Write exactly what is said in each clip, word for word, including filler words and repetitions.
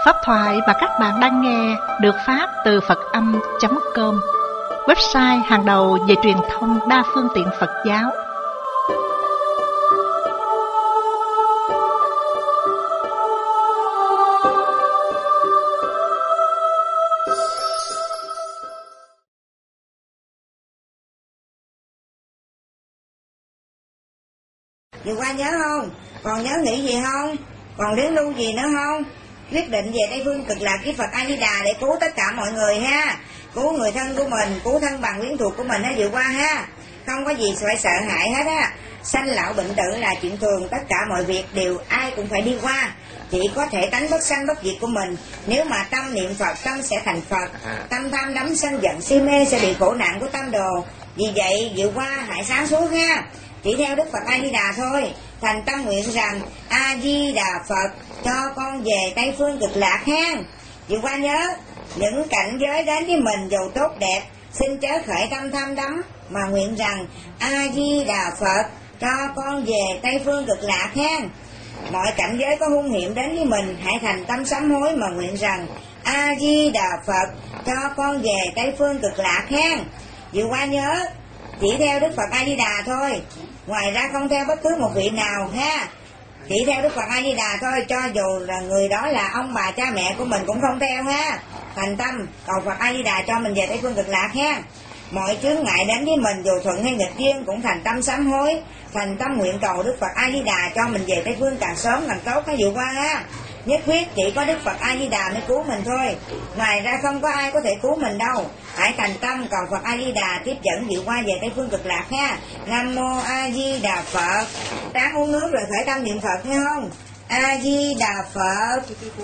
Pháp thoại mà các bạn đang nghe được phát từ Phật Âm chấm com, website hàng đầu về truyền thông đa phương tiện Phật giáo. Vừa qua nhớ không? Còn nhớ nghĩ gì không? Còn đến lưu gì nữa không? Quyết định về Tây Phương Cực Lạc với Phật A Di Đà để cứu tất cả mọi người ha. Cứu người thân của mình, cứu thân bằng quyến thuộc của mình ha vừa qua ha. Không có gì phải sợ hãi hết á. Sanh lão bệnh tử là chuyện thường, tất cả mọi việc đều ai cũng phải đi qua. Chỉ có thể tánh bất sanh bất diệt của mình. Nếu mà tâm niệm Phật, tâm sẽ thành Phật. Tâm tham đắm sân giận si mê sẽ bị khổ nạn của tâm đồ. Vì vậy vừa qua hãy sáng suốt ha. Chỉ theo Đức Phật A Di Đà thôi. Thành tâm nguyện rằng A Di Đà Phật cho con về Tây Phương Cực Lạc ha. Vừa qua nhớ, những cảnh giới đến với mình dù tốt đẹp, xin chớ khởi tâm tham đắm, mà nguyện rằng A Di Đà Phật cho con về Tây Phương Cực Lạc ha. Mọi cảnh giới có hung hiểm đến với mình, hãy thành tâm sám hối mà nguyện rằng A Di Đà Phật cho con về Tây Phương Cực Lạc ha. Vừa qua nhớ, chỉ theo Đức Phật A Di Đà thôi, ngoài ra không theo bất cứ một vị nào ha. Chỉ theo Đức Phật A Di Đà thôi, cho dù là người đó là ông bà cha mẹ của mình cũng không theo ha. Thành tâm cầu Phật A Di Đà cho mình về Tây Phương Cực Lạc ha. Mọi chướng ngại đến với mình dù thuận hay nghịch duyên cũng thành tâm sám hối, thành tâm nguyện cầu Đức Phật A Di Đà cho mình về Tây Phương càng sớm càng tốt ha vừa qua ha. Nhất quyết chỉ có Đức Phật A Di Đà mới cứu mình thôi, ngoài ra không có ai có thể cứu mình đâu. Hãy thành tâm cầu Phật A Di Đà tiếp dẫn dự qua về Tây Phương Cực Lạc ha. Nam mô A Di Đà Phật. Ráng uống nước rồi khởi tâm niệm Phật nghe không? A Di Đà Phật,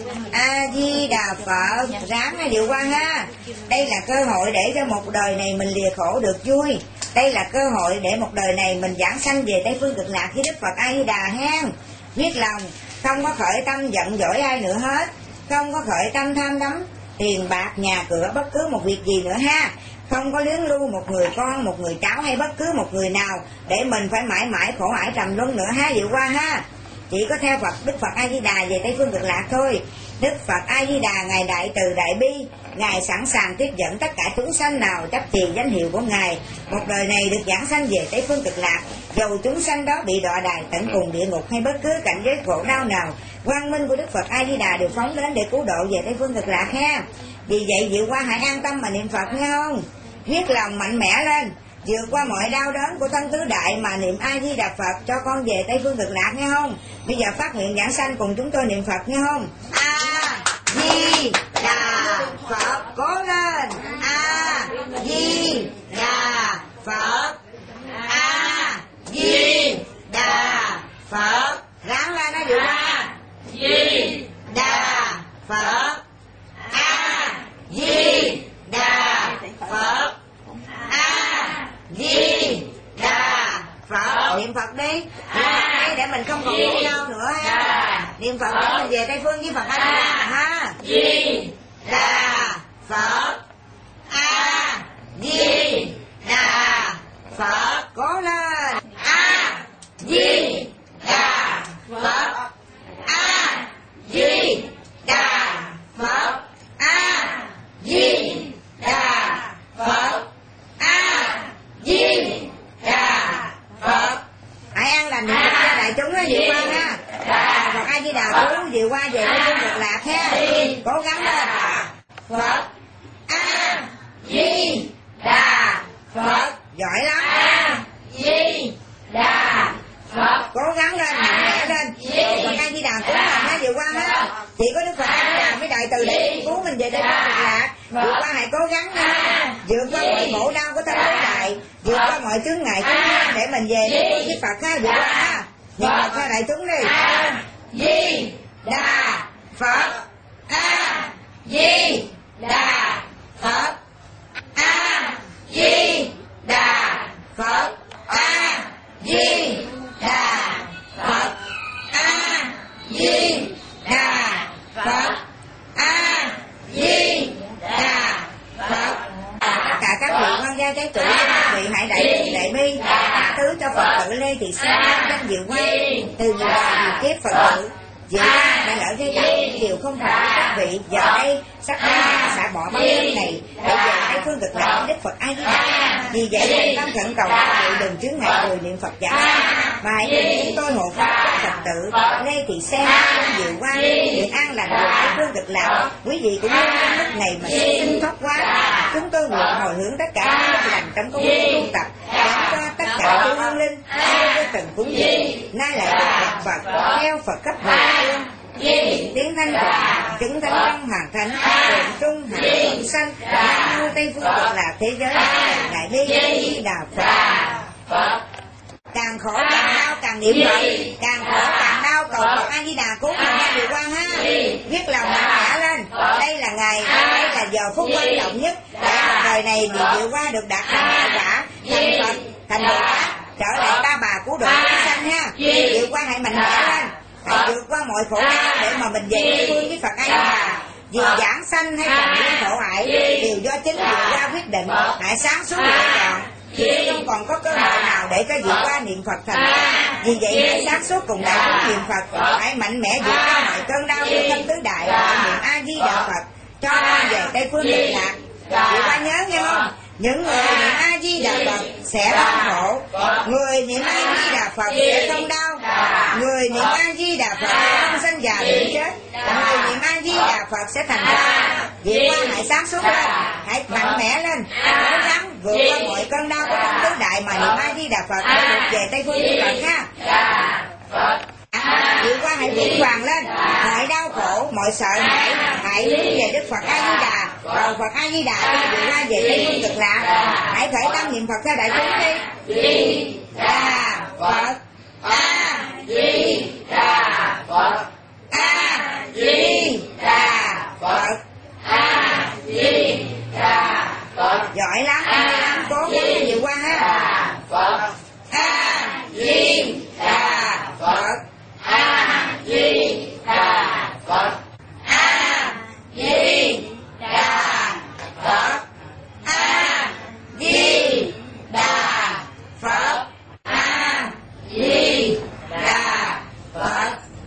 A Di Đà Phật. Ráng ha dự qua ha. Đây là cơ hội để cho một đời này mình lìa khổ được vui. Đây là cơ hội để một đời này mình giảng sanh về Tây Phương Cực Lạc với Đức Phật A Di Đà ha. Quyết lòng, không có khởi tâm giận dỗi ai nữa hết, không có khởi tâm tham đắm tiền bạc nhà cửa bất cứ một việc gì nữa ha. Không có luyến lưu một người con, một người cháu hay bất cứ một người nào để mình phải mãi mãi khổ ải trầm luân nữa ha dự qua ha. Chỉ có theo Phật Đức Phật A Di Đà về Tây Phương Cực Lạc thôi. Đức Phật A Di Đà ngài đại từ đại bi, ngài sẵn sàng tiếp dẫn tất cả chúng sanh nào chấp trì danh hiệu của ngài một đời này được giảng sanh về Tây Phương Cực Lạc, dầu chúng sanh đó bị đọa đày tận cùng địa ngục hay bất cứ cảnh giới khổ đau nào, quang minh của Đức Phật A Di Đà đều phóng đến để cứu độ về Tây Phương Cực Lạc ha. Vì vậy dự qua hãy an tâm mà niệm Phật nghe không? Quyết lòng mạnh mẽ lên, vượt qua mọi đau đớn của thân tứ đại mà niệm A Di Đà Phật cho con về Tây Phương Cực Lạc nghe không? Bây giờ phát nguyện giảng sanh cùng chúng tôi niệm Phật nghe không? A Di Đà Phật, cố lên. A Di Đà Phật, A Di Đà Phật. Ráng lên nó dự qua. Di Đà Phật, A Di Đà Phật, A Di Đà Phật. Niệm Phật đi, niệm Phật đi để mình không còn khổ đau nữa ha. Niệm Phật để mình về Tây Phương với Phật A Di Đà ha. Di Đà Phật, A Di Đà Phật, cố lên. A Di Đà Phật, A Di Đà Phật, A Di Đà Phật, A Di Đà Phật. Hãy an lành niệm Phật cho đại chúng đó dự qua ha. Phật A Di Đà cứu dự qua về Tây Phương Cực Lạc ha. Cố gắng lên. Phật A Di Đà Phật, giỏi lắm. A Di Đà Phật, cố gắng lên, mạnh mẽ lên. Phật A Di Đà cứu mình ha dự qua ha. Chỉ có Đức Phật A Di Đà mới đại từ để cứu mình về Tây Phương Cực Lạc. Vượt qua hãy cố gắng nha, vượt qua mọi khổ đau của thân tứ đại, vượt qua mọi chướng ngại chướng ngại để mình về Tây Phương với Phật ha. Vượt qua ha. Niệm Phật cho đại chúng đi. A Di Đà Phật, A Di Đà Phật, A Di Đà Phật, A Di Đà Phật, A Di Đà Phật, A Di Đà Phật. Tất cả các vị quan gia trái chủ của các vị hãy đại đại bi tứ cho Phật tử Lê Thị Sen danh diệu quang từ nhiều đời nhiều kiếp Phật tử Vậy ra đã lỡ thế tạo điều không phải các vị. Giờ đây sắp đến sẽ bỏ bóng đất này để về Tây phương cực lạc Đức Phật A Di Đà. Vì vậy thành tâm thận cầu các vị đừng chướng ngại người niệm Phật giả, mà hãy cùng chúng tôi hộ pháp cho Phật tử Lê Thị Sen, Diệu Quang, được an lành được Tây phương cực lạc. Quý vị cũng nên trong lúc này mà xin thoát quá. Chúng tôi nguyện hồi hướng tất cả những đức lành trong công việc tu tập, đáng cho tất cả chư hương linh với từng cúng dường nay lại được gặp Phật theo Phật cấp hồi phương. Hiện tiếng thanh Phật chứng thánh trong hàng thánh tượng trung hàng chúng sanh nam mô Tây phương cực lạc thế giới đại bi Di Đà Phật. Càng khổ càng đau càng niệm Phật, càng khổ càng đau cầu Phật A Di Đà cứu mình nha Diệu Quang ha. Viết lòng mạnh mẽ lên, đây là ngày, đây là giờ phút quan trọng nhất để đời này bị Diệu Quang được đạt thành đạo quả, thành Phật, thành Bồ Tát, trở lại ta bà cứu độ chúng sanh ha. Diệu Quang hãy mạnh mẽ lên, hãy vượt qua mọi khổ đau để mà mình về Tây phương với Phật A Di Đà. Vì giảng sanh hay thành viên khổ hại đều do chính Diệu Quang quyết định. Hãy sáng suốt lựa chọn, chứ không còn có cơ hội nào để cho Diệu Quang niệm Phật thành công. Vì vậy hãy sáng suốt cùng đại chúng niệm Phật, hãy mạnh mẽ vượt qua mọi cơn đau như tâm tứ đại, niệm A Di Đà Phật cho ta về Tây phương cực lạc. Diệu Quang nhớ nghe không? Những người niệm A Di Đà Phật sẽ không khổ, người niệm A Di Đà Phật sẽ không đau, người niệm A Di Đà Phật sẽ không sanh già bệnh chết, người niệm A Di Đà Phật sẽ thành công. Diệu Quang hãy sáng suốt lên, hãy mạnh mẽ lên, cố gắng vượt qua mọi cơn đau của tâm tứ đại mà niệm A Di Đà Phật để được về Tây phương cực lạc ha. Diệu Quang hãy vững vàng lên, mọi đau khổ, mọi sợ hãi hãy hướng về Đức Phật A Di Đà, cầu Phật A Di Đà cho Diệu Quang về Tây phương cực lạc. Hãy khởi tâm niệm Phật theo đại chúng đi. Di Đà Phật, A Di Đà Phật, A Di Đà Phật, A Di Đà Phật. Giỏi lắm, hay lắm, cố gắng Diệu Quang ha. Phật, A Di Đà Phật, A Di Đà Phật, A Di Đà Phật, A Di Đà Phật, A Di Đà Phật,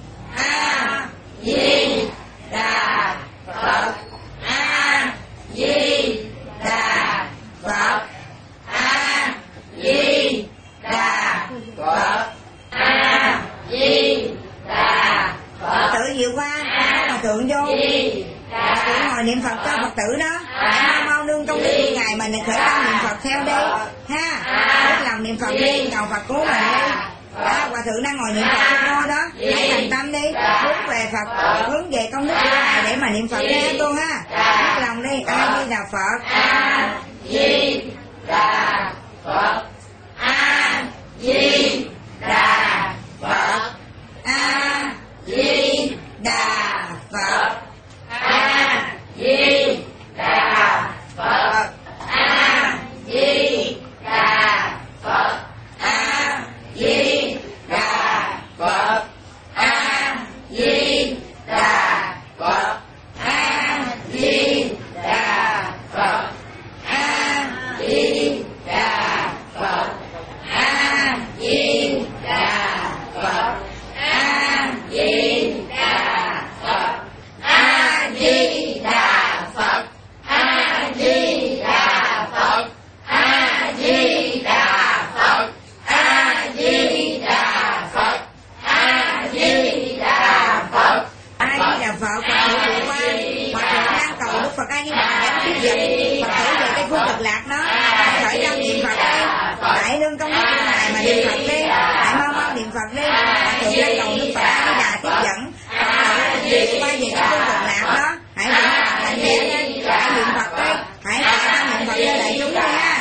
A Di Đà Phật, A Di Đà Phật, A Di Đà Phật, A Di Đà Phật. Tự Diệu Quang mà tượng vô mà tượng ngồi niệm Phật cho Phật tử đó. Hãy mau mau nương trong cái ngày mình khởi tâm niệm Phật theo đi ha. Hết lòng niệm Phật đi, cầu Phật cứu mình đi. Đó, hòa thượng đang ngồi niệm Phật cho cô đó, hãy thành tâm đi, hướng về Phật, hướng về công đức của Ngài để mà niệm Phật nha cô ha. Hết lòng đi. A Di Đà Phật, A Di Đà Phật, A Di Đà Phật, A Di Đà Phật, A Di Đà Phật, A Di Đà Phật, A Di Đà Phật, A Di Đà Phật, A Di Đà Phật, A Di Đà Phật, A Di Đà Phật, A Di Đà Phật, A Di Đà Phật, A Di Đà Phật, A Di Đà Phật, A Di Đà Phật, A Di Đà Phật. A Di Đà Phật, Phật tử Diệu Quang, Phật tử đang cầu Đức Phật A Di Đà gánh tiếp dẫn Phật tử về Tây phương cực lạc đó. Hãy khởi tâm niệm Phật đi, hãy nương công đức của Ngài mà niệm Phật đi, hãy mau mau niệm Phật đi. Phật tử đang cầu Đức Phật A Di Đà tiếp dẫn Phật tử Diệu Quang về Tây phương cực lạc đó. Hãy niệm Phật mạnh mẽ đi, hãy niệm Phật đi, hãy khởi tâm niệm Phật cho đại chúng đi ha.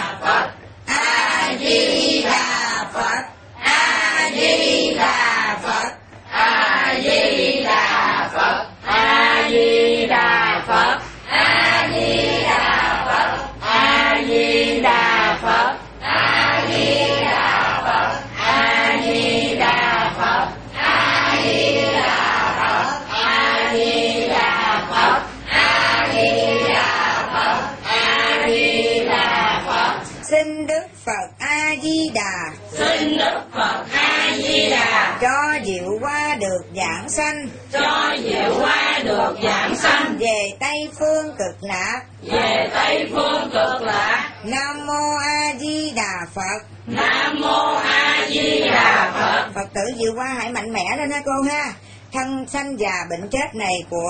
A Di Đà Phật, A Di Đà Phật, A Di Đà Phật, A Di Đà Phật, A Di Đà Phật, A Di Đà Phật, A Di Đà Phật, A Di Đà Phật, A Di Đà Phật, A Di được giảng sanh, cho diệu hoa được giảng sanh, về Tây phương cực lạc, về Tây phương cực lạc. Nam mô A Di Đà Phật. Nam mô A Di Đà Phật. Phật tử Diệu Hoa hãy mạnh mẽ lên ha cô ha. Thân sanh già bệnh chết này của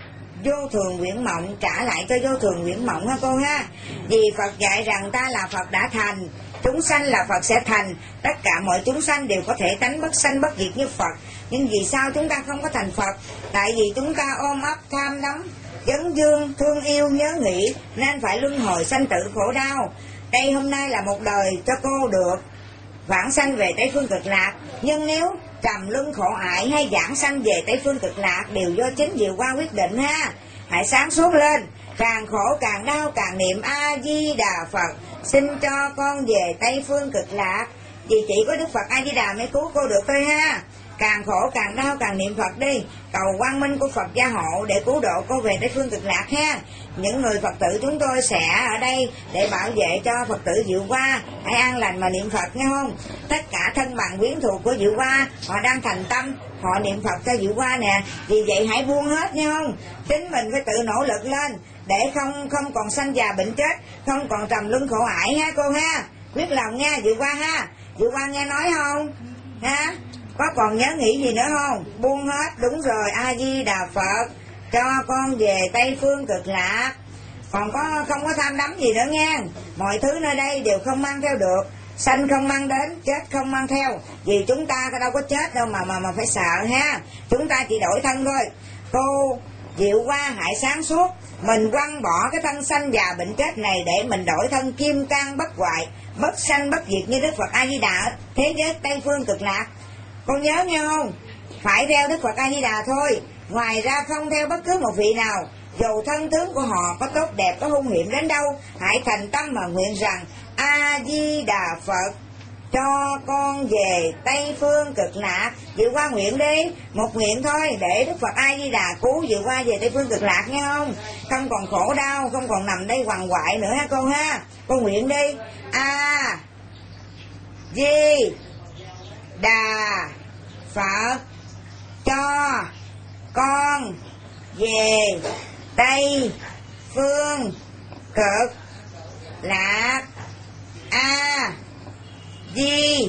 vô thường huyễn mộng trả lại cho vô thường huyễn mộng ha cô ha. Vì Phật dạy rằng ta là Phật đã thành, chúng sanh là Phật sẽ thành. Tất cả mọi chúng sanh đều có thể tánh bất sanh bất diệt như Phật. Nhưng vì sao chúng ta không có thành Phật? Tại vì chúng ta ôm ấp tham đắm, dấn dương, thương yêu, nhớ nghĩ, nên phải luân hồi sanh tử khổ đau. Đây hôm nay là một đời cho cô được vãng sanh về Tây phương cực lạc. Nhưng nếu trầm luân khổ ải hay giảng sanh về Tây phương cực lạc đều do chính Diệu Hoa quyết định ha. Hãy sáng suốt lên, càng khổ càng đau càng niệm A Di Đà Phật, xin cho con về Tây phương cực lạc. Vì chỉ có Đức Phật A Di Đà mới cứu cô được thôi ha. Càng khổ càng đau càng niệm Phật đi, cầu quang minh của Phật gia hộ để cứu độ cô về Tây phương cực lạc ha. Những người Phật tử chúng tôi sẽ ở đây để bảo vệ cho Phật tử Diệu Hoa, hãy an lành mà niệm Phật nghe không? Tất cả thân bằng quyến thuộc của Diệu Hoa họ đang thành tâm, họ niệm Phật cho Diệu Hoa nè. Vì vậy hãy buông hết nghe không? Chính mình phải tự nỗ lực lên để không không còn sanh già bệnh chết, không còn trầm luân khổ ải ha cô ha. Quyết lòng nha Diệu Hoa ha. Diệu Hoa nghe nói không ha? Có còn nhớ nghĩ gì nữa không? Buông hết, đúng rồi, A Di Đà Phật, cho con về Tây phương cực lạc. Còn có không có tham đắm gì nữa nghe. Mọi thứ nơi đây đều không mang theo được, sanh không mang đến, chết không mang theo. Vì chúng ta đâu có chết đâu mà mà mà phải sợ ha. Chúng ta chỉ đổi thân thôi. Cô Diệu Hoa hãy sáng suốt, mình quăng bỏ cái thân sanh già bệnh chết này để mình đổi thân kim cang bất hoại, bất sanh bất diệt như Đức Phật A Di Đà thế giới Tây phương cực lạc. Con nhớ nghe không? Phải theo Đức Phật A Di Đà thôi, ngoài ra không theo bất cứ một vị nào. Dù thân tướng của họ có tốt đẹp, có hung hiểm đến đâu, hãy thành tâm mà nguyện rằng A Di Đà Phật, cho con về Tây phương cực lạc. Diệu Hoa nguyện đi, một nguyện thôi để Đức Phật A Di Đà cứu Diệu Hoa về Tây phương cực lạc nghe không? Không còn khổ đau, không còn nằm đây quằn quại nữa ha cô ha. Cô nguyện đi. A Di Đà Phật, cho con về Tây phương cực lạc. A Di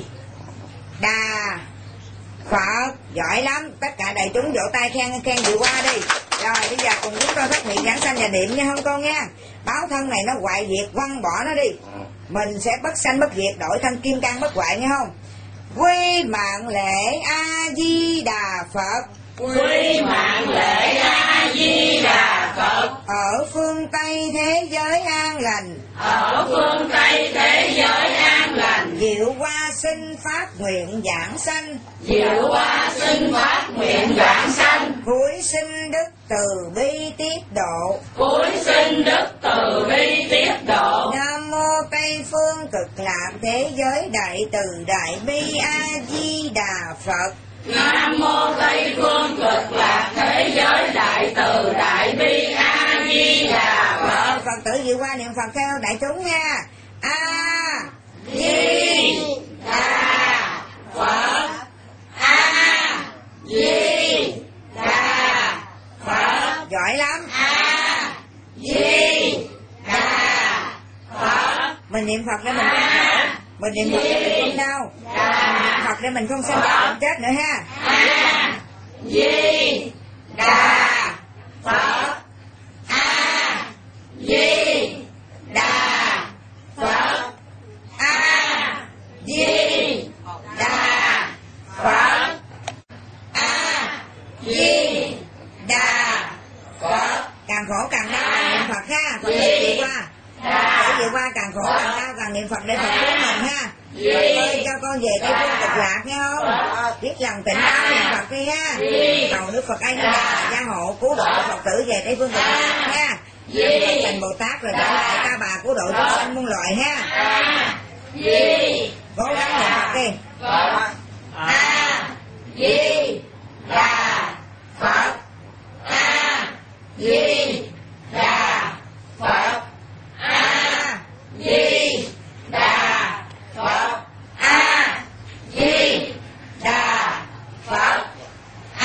Đà Phật. Giỏi lắm, tất cả đại chúng vỗ tay khen khen Diệu Hoa đi. Rồi bây giờ cùng chúng tôi phát nguyện giảng sanh và niệm nha không con nha. Báo thân này nó hoại diệt, quăng bỏ nó đi, mình sẽ bất sanh bất diệt, đổi thân kim cang bất hoại nghe không? Quy mạng lễ A Di Đà Phật. Quy mạng lễ A Di Đà Phật. Ở phương Tây thế giới an lành, ở phương Tây thế giới an lành. Diệu Hoa xin phát nguyện giảng sanh, Diệu Hoa xin phát nguyện giảng sanh. cuối sinh đức từ bi tiếp độ, cuối sinh đức từ bi tiếp độ. Nam mô Tây phương cực lạc thế giới đại từ đại bi A Di Đà Phật. Nam mô Tây phương cực lạc thế giới đại từ đại bi A Di Đà Phật. Phật tử Diệu Hoa niệm Phật theo đại chúng nha. A Di Đà Phật. A Di Đà Phật. giỏi lắm. A Di Đà Phật. Mình niệm Phật để mình không khổ, mình niệm Phật để mình không đau, mình niệm Phật để mình không sanh già bệnh chết nữa ha. A Di Đà Phật. A Di Đà Phật. A Di Đà Phật. A Di Đà Phật. càng khổ càng đau càng niệm Phật ha. Phật tử Diệu Hoa, Phật tử Diệu Hoa càng khổ càng đau càng niệm Phật để Phật cứu mình ha. Phật ơi cho con về Tây phương cực lạc nghe không? Biết lòng tỉnh táo niệm Phật đi ha. Cầu Đức Phật A Di Đà gia hộ cứu độ Phật tử về Tây phương cực lạc ha. Thành Bồ Tát rồi trở lại ta bà cứu độ chúng sanh muôn loài ha. Cố gắng niệm Phật đi. A Di Đà Phật. A Di Đà Phật. A Di Đà Phật. A Di Đà Phật.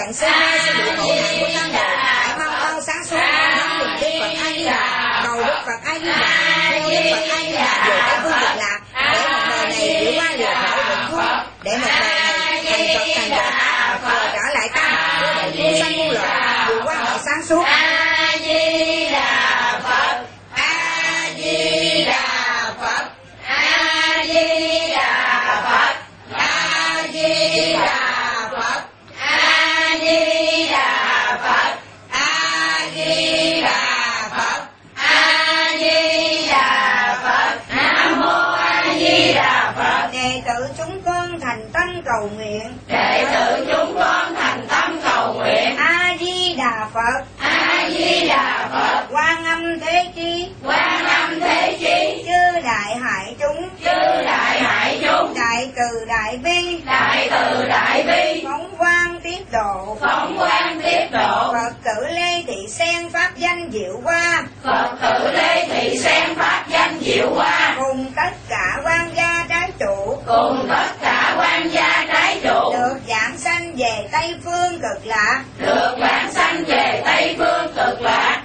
giận si mê sẽ bị khổ nạn của tam đồ. Hãy mau mau sáng suốt nắm niềm Đức Phật A Di Đà, cầu Đức Phật A Di Đà, hô Đức Phật A Di Đà về Tây phương cực lạc, để một đời này vượt qua lừa khổ bệnh khốn, để một đời này thành Phật thành Bồ Tát, rồi trở lại tam bảo của đại chúng sanh muôn loài, vượt qua mọi sáng suốt. A Di Đà Phật, A Di Đà Phật, A Di Đà Phật, A Di Đà Phật, A Di Đà Phật, A Di Đà Phật, A Di Đà Phật, Nam mô A Di Đà Phật. Đệ tử chúng con thành tâm cầu nguyện, Đệ tử chúng con thành tâm cầu nguyện. A Di Đà Phật, A Di Đà Phật, Quan Âm Thế Chí, Quan Âm Thế Chí, chư đại hải chúng, chư đại hải chúng, đại từ đại bi, đại từ đại bi, phóng quang tiếp độ, phóng quang tiếp độ, Phật tử Lê Thị Sen pháp danh diệu hoa, Phật tử Lê Thị Sen pháp danh diệu hoa, cùng tất cả quan gia trái chủ, cùng tất cả quan gia trái chủ, được giảng sanh về Tây phương cực lạc. được vãng sanh về Tây phương cực lạc.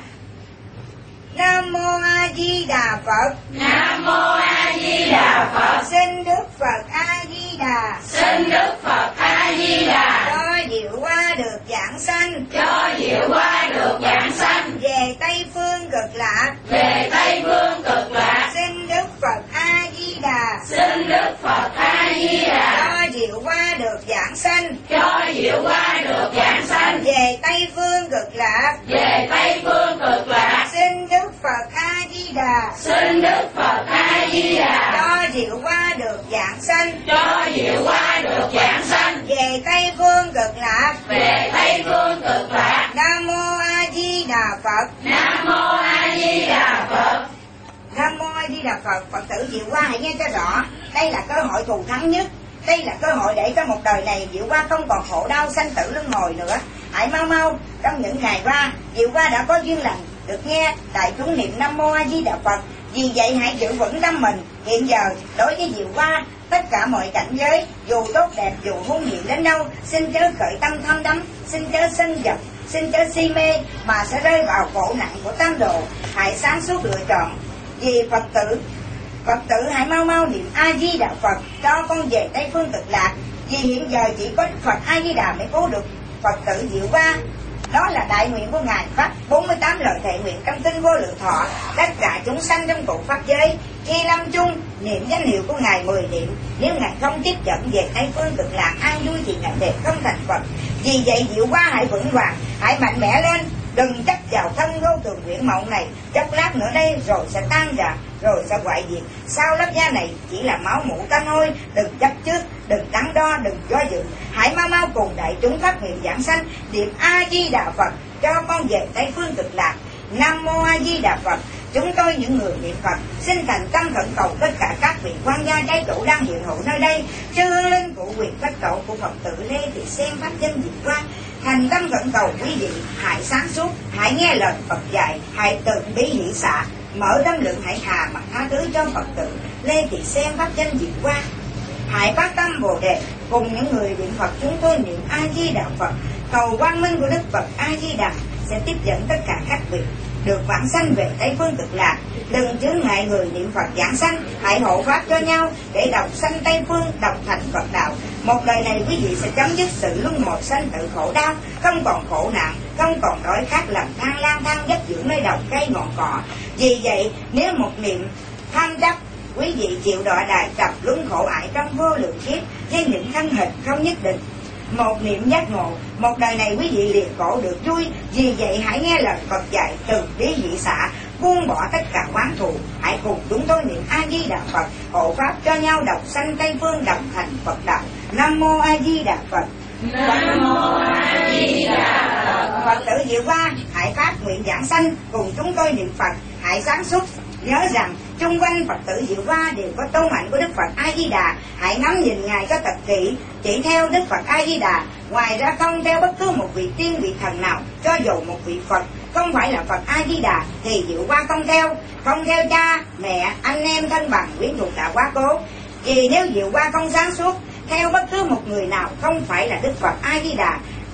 Nam mô A Di Đà Phật. Nam mô A Di Đà Phật. Xin Đức Phật A Di Đà, Xin Đức Phật A Di Đà, cho diệu hoa được giảng sanh cho diệu hoa được vãng sanh về Tây phương cực lạc. về Tây phương cực lạc. Xin Đức Phật A Di Đà, Xin Đức Phật A Di Đà, cho diệu hoa được giảng sanh cho diệu hoa được vãng sanh về Tây phương cực lạc. về Tây phương cực lạc. Xin Đức Phật A Di Đà, Xin Đức Phật A Di Đà, cho diệu hoa được giảng sanh cho diệu hoa được vãng sanh về Tây phương cực lạc. về Tây phương cực lạc. Nam mô A Di Đà Phật. Nam mô A Di Đà Phật. Nam mô A Di Đà Phật. Phật tử diệu hoa hãy nghe cho rõ, đây là cơ hội thù thắng nhất, đây là cơ hội để cho một đời này diệu hoa không còn khổ đau sanh tử luân hồi nữa. Hãy mau mau trong những ngày qua, diệu hoa đã có duyên lành được nghe đại chúng niệm Nam mô A Di Đà Phật. Vì vậy hãy giữ vững tâm mình. Hiện giờ đối với diệu hoa, tất cả mọi cảnh giới dù tốt đẹp dù hung hiểm đến đâu, xin chớ khởi tâm tham đắm, xin chớ sân giận, xin chớ si mê mà sẽ rơi vào khổ nạn của tam đồ. Hãy sáng suốt lựa chọn. Vì Phật tử Phật tử hãy mau mau niệm A Di Đà Phật cho con về Tây phương cực lạc. Vì hiện giờ chỉ có Đức Phật A Di Đà mới cứu được Phật tử diệu hoa. Đó là đại nguyện của Ngài phát bốn mươi tám lời thệ nguyện trong kinh Vô Lượng Thọ. Tất cả chúng sanh trong cụ pháp giới khi lâm chung niệm danh hiệu của Ngài mười niệm, nếu Ngài không tiếp dẫn về Tây phương cực lạc an vui thì Ngài đẹp không thành Phật. Vì vậy diệu hoa hãy vững vàng, hãy mạnh mẽ lên, đừng chấp vào thân vô thường nguyện mộng này. Chốc lát nữa đây rồi sẽ tan rã, rồi sẽ hoại diệt. Sau lớp da này chỉ là máu mủ tanh hôi. Đừng chấp trước, đừng đắn đo, đừng do dự. Hãy mau mau cùng đại chúng phát nguyện giảng sanh niệm A Di Đà Phật cho con về Tây phương cực lạc. Nam mô A Di Đà Phật. Chúng tôi những người niệm Phật xin thành tâm khẩn cầu tất cả các vị quan gia trái chủ đang hiện hữu nơi đây, chư hương linh phụ quyền phách cầu của Phật tử Lê Thị Sen pháp danh diệu hoa, thành tâm khẩn cầu quý vị hãy sáng suốt, hãy nghe lời Phật dạy, hãy từ bi hỷ xả, mở tâm lượng hãy thà mà tha thứ cho Phật tử Lê Thị Sen pháp danh diệu hoa. Hãy phát tâm Bồ Đề cùng những người niệm Phật chúng tôi niệm A Di Đà Phật, cầu quang minh của Đức Phật A Di Đà sẽ tiếp dẫn tất cả các vị được vãng sanh về Tây phương cực lạc. Đừng chướng ngại người niệm Phật giảng sanh, hãy hộ pháp cho nhau để đọc sanh Tây phương, đọc thành Phật đạo. Một đời này quý vị sẽ chấm dứt sự luân hồi sanh tử khổ đau, không còn khổ nạn, không còn đói khát làm than lang thang giấc dưỡng nơi đồng cây ngọn cỏ. Vì vậy nếu một niệm tham chấp, quý vị chịu đọa đài tập luân khổ ải trong vô lượng kiếp với những thân hình không nhất định. Một niệm giác ngộ, một đời này quý vị liền khổ được vui. Vì vậy hãy nghe lời Phật dạy, từ bi hỷ xả, buông bỏ tất cả oán thù. Hãy cùng chúng tôi niệm A Di Đà Phật, hộ pháp cho nhau đọc sanh Tây phương, đồng thành Phật đạo. Nam mô A Di Đà Phật. Nam mô A Di Đà Phật. Phật tử diệu hoa hãy phát nguyện giảng sanh cùng chúng tôi niệm Phật, hãy sáng suốt nhớ rằng chung quanh Phật tử diệu hoa đều có tôn hạnh của Đức Phật A Di Đà. Hãy ngắm nhìn Ngài cho thật kỹ, chỉ theo Đức Phật A Di Đà, ngoài ra không theo bất cứ một vị tiên vị thần nào. Cho dù một vị Phật không phải là Phật A Di Đà thì diệu hoa không theo, không theo cha mẹ anh em thân bằng quyến thuộc đã quá cố. Vì nếu diệu hoa không sáng suốt theo bất cứ một người nào không phải là Đức Phật A Di Đà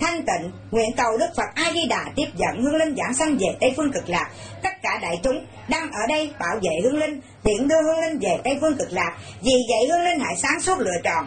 thanh tịnh. Nguyện cầu Đức Phật A Di Đà tiếp dẫn hương linh giảng sanh về Tây phương Cực Lạc. Tất cả đại chúng đang ở đây bảo vệ hương linh, tiện đưa hương linh về Tây phương Cực Lạc. Vì vậy hương linh hãy sáng suốt lựa chọn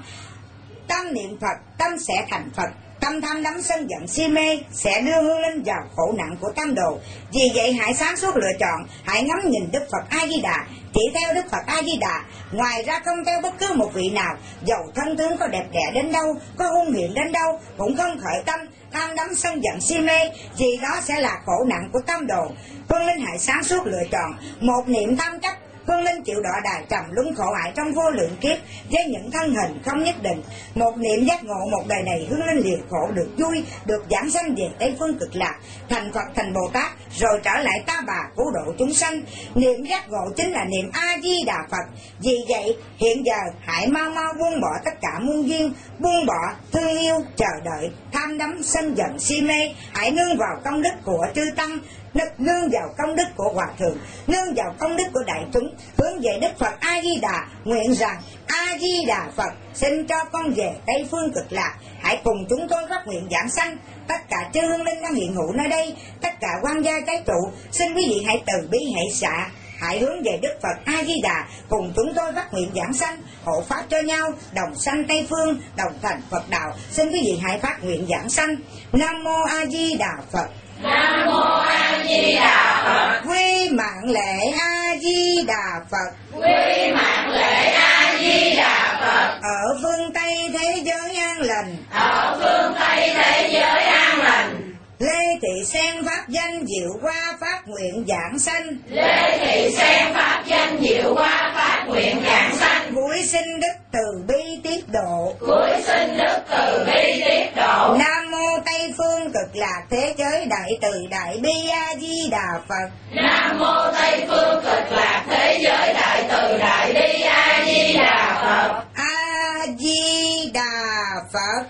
tâm niệm Phật, tâm sẽ thành Phật. Tâm tham đắm sân giận si mê sẽ đưa hương linh vào khổ nặng của tam đồ. Vì vậy hãy sáng suốt lựa chọn, hãy ngắm nhìn Đức Phật A Di Đà, chỉ theo Đức Phật A Di Đà, ngoài ra không theo bất cứ một vị nào. Dầu thân tướng có đẹp đẽ đến đâu, có hung hiểm đến đâu, cũng không khởi tâm tham đắm sân giận si mê, vì đó sẽ là khổ nặng của tam đồ. Hương linh hãy sáng suốt lựa chọn một niệm tham chấp. Hương linh chịu đọa đài trầm luân khổ hại trong vô lượng kiếp với những thân hình không nhất định. Một niệm giác ngộ một đời này hương linh liệt khổ được vui, được giảng sanh về Tây phương Cực Lạc, thành Phật thành Bồ Tát, rồi trở lại ta bà cứu độ chúng sanh. Niệm giác ngộ chính là niệm A Di Đà Phật. Vì vậy hiện giờ hãy mau mau buông bỏ tất cả muôn duyên, buông bỏ thương yêu chờ đợi tham đắm sân giận si mê, hãy nương vào công đức của chư tăng, nương vào công đức của hòa thượng, nương vào công đức của đại chúng, hướng về Đức Phật A Di Đà. Nguyện rằng A Di Đà Phật xin cho con về Tây phương Cực Lạc. Hãy cùng chúng tôi phát nguyện giảng sanh. Tất cả chư hương linh đang hiện hữu nơi đây, tất cả quan gia trái trụ, xin quý vị hãy từ bi hãy xả, hãy hướng về Đức Phật A Di Đà, cùng chúng tôi phát nguyện giảng sanh, hộ pháp cho nhau, đồng sanh Tây phương, đồng thành Phật đạo. Xin quý vị hãy phát nguyện giảng sanh. Nam mô A Di Đà Phật. Nam mô A Di Đà Phật. Quy mạng lễ A Di Đà Phật. Quy mạng lễ A Di Đà Phật. Ở phương Tây thế giới an lành. Ở phương Tây thế giới an lành. Lê Thị Sen pháp danh diệu qua phát nguyện giảng sanh. Lê Thị Sen pháp danh diệu qua phát nguyện giảng sanh. Cuối sinh đức từ bi tiếp độ. Cuối sinh đức từ bi tiếp độ. Nam mô Tây phương Cực Lạc thế giới đại từ đại bi A Di Đà Phật. Nam mô Tây phương Cực Lạc thế giới đại từ đại bi A Di Đà Phật. A Di Đà Phật.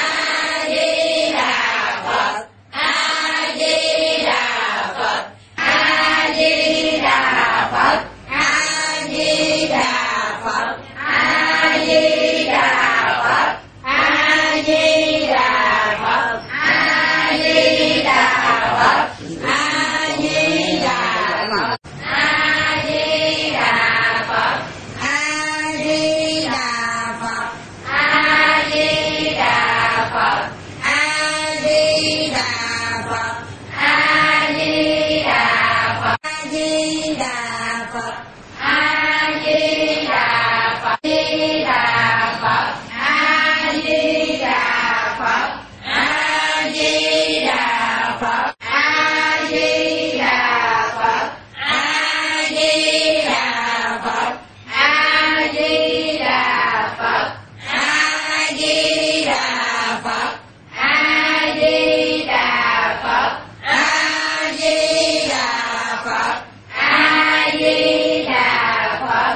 A Di Đà Phật. A Di Đà Phật. A Di Đà Phật. A Di Đà Phật. A Di Đà Phật. A Di Đà Phật. A Di Đà Phật. A Di Đà Phật. A Di Đà Phật. A Di Đà Phật. A Di Đà Phật. A Di Đà Phật. A Di Đà Phật. A Di Đà Phật. A Di Đà Phật. Di Đà Phật. A Di Đà Phật. A Di Đà Phật. A Di Đà Phật. A Di Đà Phật. A Di Đà Phật. A Di Đà Phật. A Di Đà Phật. A Di Đà Phật. A Di Đà Phật.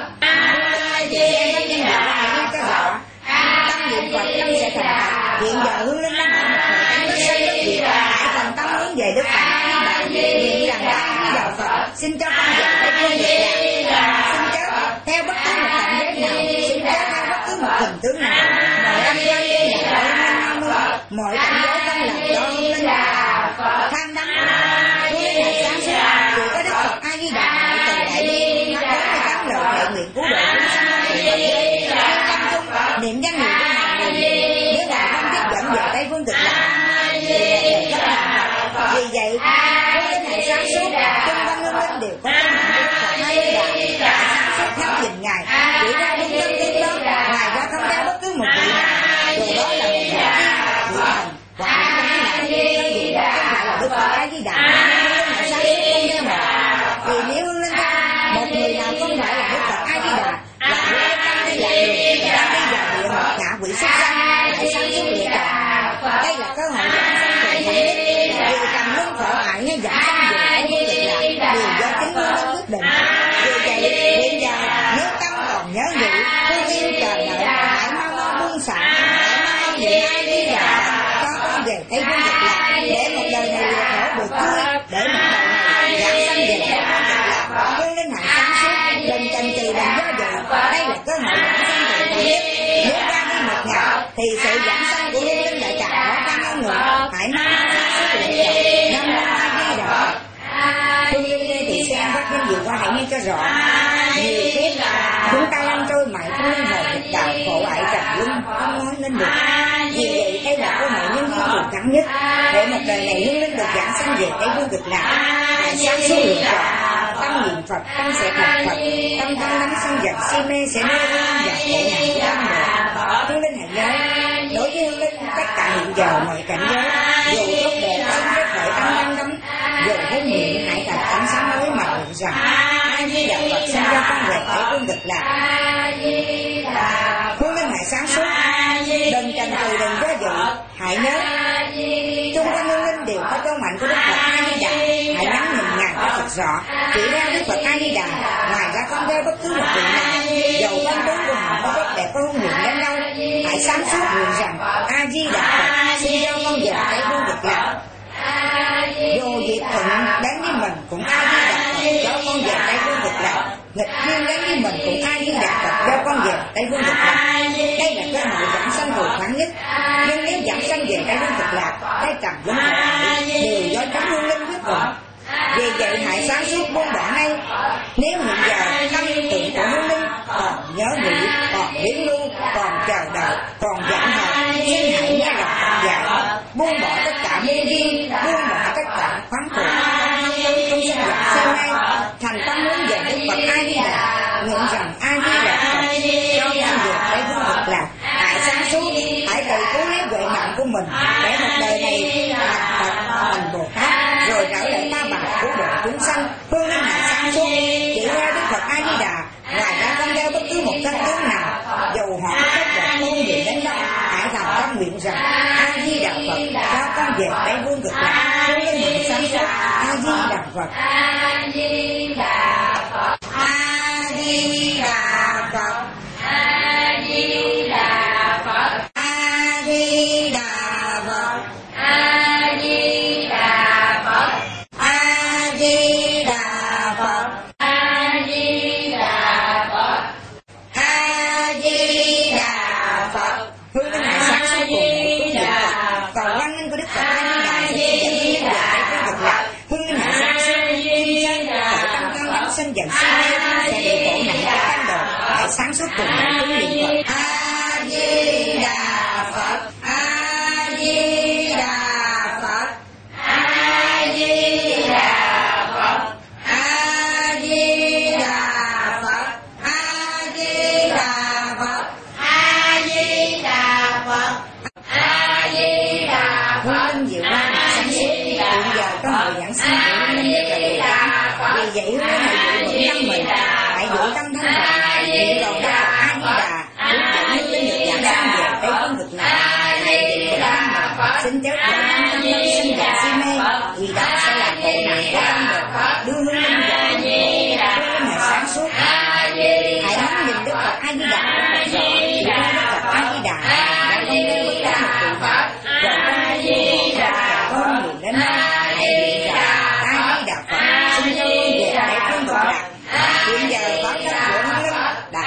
A Di Đà Phật. Tâm niệm Phật tâm sẽ thành Phật. Hiện giờ hương linh đang ở một thời tánh sanh đức Việt, hãy thành tâm hướng về Đức Phật A Di Đà. Niệm rằng A Di Đà Phật xin cho con về Tây phương Cực Lạc. Xin chớ theo bất cứ một cảnh giới nào, xin chớ theo bất cứ một hình tướng nào, mọi âm quan liên hệ mọi nam mô, mọi cảnh giới không làm cho hương linh tham đắm hương linh hãy sáng suốt. Chỉ có Đức Phật A Di Đà hãy từ đại bi mắt đến với các lời hệ nguyện cứu độ chúng sanh trong thời gian tâm trung niệm danh hiệu của ngài niệm, nếu ngài không biết dẫn về Tây phương Cực Lạc thì ngài rất là Phật. Vì vậy hương linh hãy sáng suốt, chung quanh hương linh đều có tâm niệm của Đức Phật A Di Đà, sáng suốt theo nhìn ngài, chỉ theo đúng chân tiếng đó, ngoài ra không theo bất cứ một vị nào, dù đó là một vị tiên, vị thần hoặc là không phải là Đức Phật A Di Đà. Hương linh hãy sáng suốt không theo một, vì nếu hương linh một người nào không phải là Đức Phật A Di Đà là hương linh đang đi lạc đường, đang đi vào địa ngục ngạ quỷ xuất sanh. Hãy sáng suốt lựa chọn, đây là cơ hội giảng sanh từ thánh đức. Vì trầm luân khổ hại hay giảng sanh về Tây phương Cực Lạc đều do chính hương linh quyết định. Vì vậy hiện giờ nếu tâm còn nhớ nghĩ thương yêu chờ đợi, hãy mau mau buông xả, hãy mau mau niệm A Di Đà cho con về Tây phương Cực Lạc, để một đời này được khổ được vui, để một đời này giảng sanh về Tây phương Cực Lạc. Hương linh hãy sáng suốt, đừng chần chừ đừng do dự, đây là cơ hội giảng sanh từ thánh đức. Nếu ra đi một ngày thì sự giảng sanh của hương linh lại càng khó khăn hơn nữa. Hãy hãy nghe cho rõ. Nhiều kiếp chúng ta lăn trôi mãi trong luân hồi nghịch đạo khổ ải trầm luân, không nói nên được. Vì vậy đây là cơ hội nhân duyên buồn thắng nhất để một đời này hương linh được giảng sanh về Tây Phương Cực Lạc. Hãy sáng suốt lựa chọn tâm niệm Phật, tâm sẽ thành Phật. Tâm tham đắm sân giận si mê sẽ nơi hương và khổ nạn của tâm người. Hương linh hãy nhớ, đối với hương linh tất cả hiện giờ mọi cảnh giới, dù tốt đẹp tâm rất khởi tâm đắm đắm, dù hương miệng hãy thành ánh sáng mới mà nguyện rằng A Di Đà Phật sinh ra con về Tây Phương Cực Lạc. Hương linh hãy sáng suốt, đừng chần chừ, đừng do dự, hãy nhớ chung quanh hương linh đều có câu mạnh của Đức Phật A Di Đà. Hãy nhắm nhìn ngàn cho thật rõ, chỉ ra Đức Phật A Di Đà, ngoài ra không theo bất cứ một vị nào, dầu tâm tướng của họ có tốt đẹp có hương nguyện đến đâu. Hãy sáng suốt nguyện rằng A Di Đà Phật sinh ra con về Tây Phương Cực Lạc. Dù việc thuận đến với mình cũng A Di Đà Phật cho con về Tây Phương Cực Lạc, nghịch duyên đến với mình cũng A Di Đà Phật cho con về Tây Phương Cực Lạc. Đây là cơ hội giảng sanh hồi thoáng nhất. Nhưng nếu giảng sanh về Tây Phương Cực Lạc, đây trầm luân hồi đều do chấm hương linh quyết định. Vì vậy hãy sáng suốt buông bỏ ngay. Nếu hiện giờ tâm tượng của hương linh còn nhớ nghĩ, còn biến lưu, còn chờ đợi, còn giảng hợp, xin hãy nghe lòng Phật dạy, buông bỏ tất cả mê duyên, buông bỏ tất cả khoáng khổ, không không sinh giận si mê, thành tâm hướng về Đức Phật A Di Đà, nguyện rằng A Di Đà Phật cho con về Tây Phương Cực Lạc. Hãy sáng suốt, hãy tự cứu lấy huệ mạng của mình để một đời này thành Phật, thành Bồ Tát, rồi trở lại ta bà của độ chúng sanh. Hương linh hãy sáng suốt, chỉ ra Đức Phật A Di Đà, ngoài ra không theo bất cứ một cách tướng nào, dù họ có tốt đẹp không nguyện đến đâu. Hãy thành tâm nguyện rằng A Di Đà Phật cho con về Tây Phương Cực Lạc. Hương linh hãy sáng suốt, A Di Đà Phật, A Di Đà Phật, A Di Đà Phật, A Di Đà Phật, A Di Đà Phật, A Di Đà Phật, A Di Đà Phật, A Di Đà Phật, A Di Đà Phật. Hương linh hãy sáng suốt cùng nguyện của Đức Phật, cầu quan nghênh của Đức Phật A Di Đà sẽ dẫn duyên về Tây Phương Cực Lạc. Hương linh hãy sáng suốt, kim sanh khởi tâm căn đắm sân giận si mê sẽ bị khổ nạn của tam đồ. Hãy sáng suốt cùng nguyện của niệm Phật A Di Đà Phật, A Di Đà Phật, A Di Đà Phật, A Di Đà Phật, A Di Đà Phật, A Di Đà Phật, A Di Đà Phật. Hương linh diệu quan mà sáng suốt, hiện giờ có hội giảng sanh của hương linh nhất là Bồ Tát. Vì vậy hương linh hãy giữ vững tâm mình, hãy giữ tâm thanh thản, niệm cầu Đức Phật A Di Đà, hướng dẫn hương linh được giảng sanh về Tây Phương Cực Lạc. Xin chớ khởi tâm tâm tâm sinh giận si mê, vì đó sẽ là khổ nạn của tâm đồ, đưa hương linh vào hương linh hãy sáng suốt. Hãy ngắm nhìn Đức Phật A Di Đà thật rõ, chỉ ra Đức Phật A Di Đà đã không nên bất cứ một vị Phật, rồi con A Di Đà con nguyện đến đây. Hãy nguyện rằng A Di Đà Phật xin cho con về Tây Phương Cực Lạc. Hiện giờ báo cáo của hương linh đại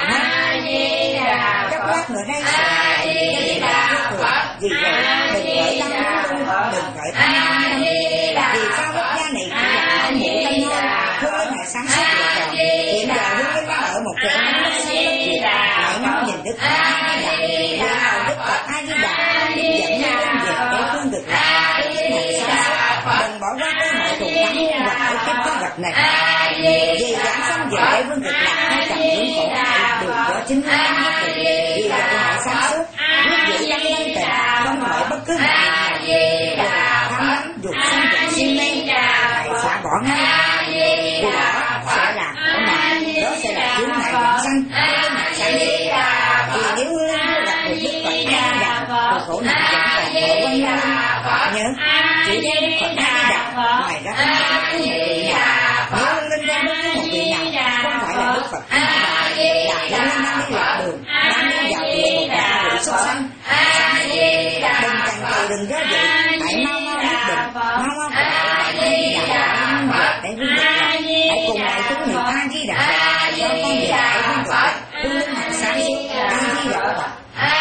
hết, chốc lát nữa đây sẽ là cái gì là trước thường. Vì vậy đừng khởi tâm lung tung, đừng khởi tâm tham đắm. Vì sao quốc gia này chỉ là không hiểu tâm thôi. Hương linh hãy sáng suốt lựa chọn. Hiện giờ hương linh đang ở một chỗ đất nước xanh đất Việt. Hãy ngắm nhìn Đức Phật A Di Đà, nguyện cầu Đức Phật A Di Đà hướng dẫn hương linh về Tây Phương Cực Lạc. Hương linh hãy sáng suốt, đừng bỏ qua cơ hội thù thắng muôn vàn ở kiếp có gặp này. Vì giảng sanh về Tây Phương Cực Lạc hay trầm luân khổ ải đều có chính hương linh nhất định. Vì vậy hãy sáng suốt, biết giữ tâm thanh tịnh, không hỏi bất cứ một việc nào, đừng tham đắm dục sân giận si mê, hãy xả bỏ ngay. Vì đó sẽ là khổ nạn, đó sẽ là chướng ngại giảng sanh. Hương linh sáng suốt, vì nếu hương linh chưa gặp được Đức Phật A Di Đà, thì khổ nạn vẫn còn khổ quanh hương linh. Nhớ, chỉ theo Đức Phật A Di Đà, ngoài ra không có bất cứ một vị nào. Nếu hương linh theo bất cứ một vị nào, không phải là Đức Phật A Di Đà, là hương linh đang đi lạc đường, đang đi vào địa ngục và bị súc sanh. Đừng chần chừ, đừng do dự, hãy mau mau quyết định, mau mau cầu A Di Đà về Tây Phương Cực Lạc. Hãy cùng lại chúng niệm A Di Đà Phật cho con về Tây Phương Cực Lạc. Hương linh hãy sáng suốt, A Di Đà Phật,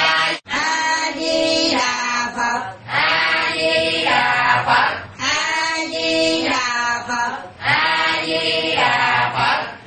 A Di Đà Phật, A Di Đà Phật, A Di Đà Phật, A Di Đà Phật,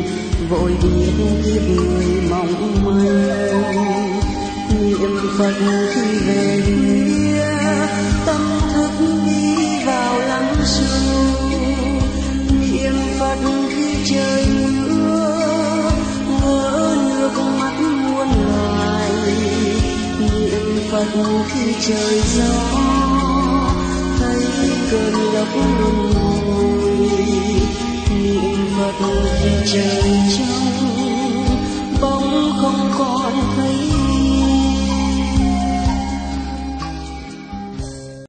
vội biết kiếp người mong manh. Niệm Phật khi về khuya, tâm thức đi vào lắng sâu. Niệm Phật khi trời mưa, vỡ nước mắt muôn loài. Niệm Phật khi trời gió, thấy cơn lốc luân hồi. Niệm Phật khi trời trong,